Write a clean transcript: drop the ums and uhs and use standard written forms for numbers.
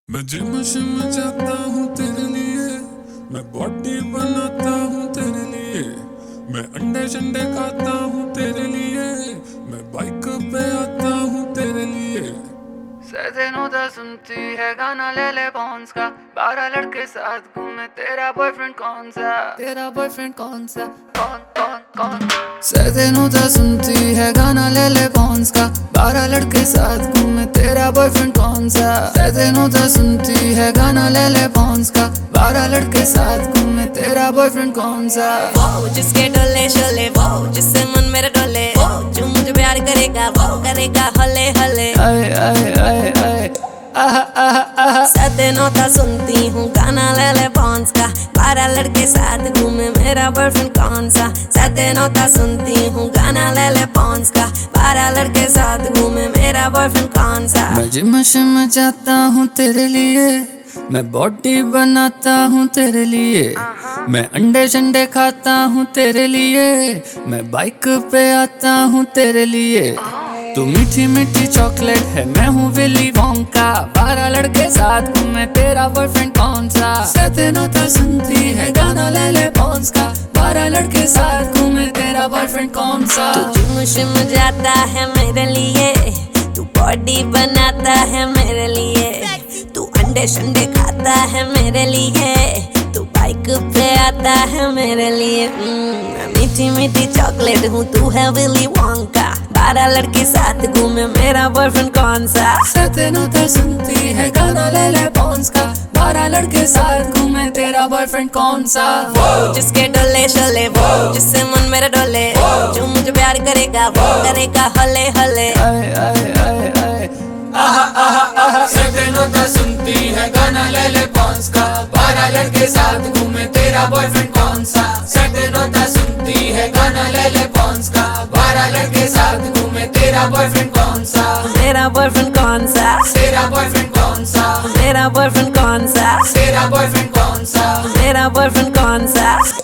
मैं जिम शिम जाता हूँ तेरे लिए, मैं बॉडी बनाता हूँ तेरे लिए, मैं अंडे शंडे खाता हूँ तेरे लिए, मैं बाइक पे आता हूँ तेरे लिए। सैनोदा सुनती है गाना ले ले पॉन्स का, 12 लड़के साथ घूमे तेरा बॉयफ्रेंड कौन सा, तेरा बॉयफ्रेंड कौन सा, कौन कौन कौन। सैनोदा सुनती है गाना ले ले पॉन्स का, 12 लड़के साथ घूमे तेरा बॉयफ्रेंड कौन सा। सैनोदा सुनती है गाना ले ले पॉन्स का, 12 लड़के साथ घूमे तेरा बॉयफ्रेंड कौन सा। वो जिसके डोले शोले, वो जिससे मन मेरा डोले, वो जो मुझे प्यार करेगा वो करेगा हले हले। आए आए आए आए सैनोदा सुनती हूँ गाना ले ले पॉन्स का, 12 लड़के साथ घूमे मेरा बॉयफ्रेंड कौन सा। सैनोदा सुनती हूँ गाना ले ले पॉन्स का, 12 लड़के साथ घूमे मेरा बॉयफ्रेंड कौन सा। मैं जिम शिम जाता हूँ तेरे लिए, मैं बॉडी बनाता हूँ तेरे लिए, मैं अंडे शंडे खाता हूँ तेरे लिए, मैं बाइक पे आता हूँ तेरे लिए। तू मीठी मीठी चॉकलेट है, मैं हूँ विली वोंका, 12 लड़के साथ घूमे तेरा बॉयफ्रेंड कौन सा। सैनोदा सुनती है गाना ले ले पॉन्स का, 12 लड़के साथ घूमे तेरा बॉयफ्रेंड कौन सा। तू जिम शिम जाता है मेरे लिए, तू बॉडी बनाता है मेरे लिए, तू अंडे शंडे खाता है मेरे लिए, तू बाइक पे आता है मेरे लिए। मैं मीठी मीठी चॉकलेट हूँ, तू है विली वोंका, 12 लड़के साथ घूमे मेरा बॉयफ्रेंड कौन सा। सैनोदा सुनती है गाना ले ले पॉन्स का, 12 लड़के साथ घूमे तेरा बॉयफ्रेंड कौन सा। वो जिसके डोले शोले, वो जिससे मन मेरा डोले, जो मुझे प्यार करेगा वो करेगा हले हले। आए आए आए आए सैनोदा सुनती है गाना ले ले पॉन्स का, 12 लड़के साथ घूमे तेरा बॉयफ्रेंड कौन सा। सैनोदा सुनती है गाना ले ले पॉन्स का, 12 लड़के साथ घूमे तेरा बॉयफ्रेंड कौन सा। मेरा बॉयफ्रेंड कौन सा, तेरा बॉयफ्रेंड कौन सा, मेरा बॉयफ्रेंड कौन सा, तेरा बॉयफ्रेंड कौन सा, मेरा बॉयफ्रेंड कौन सा।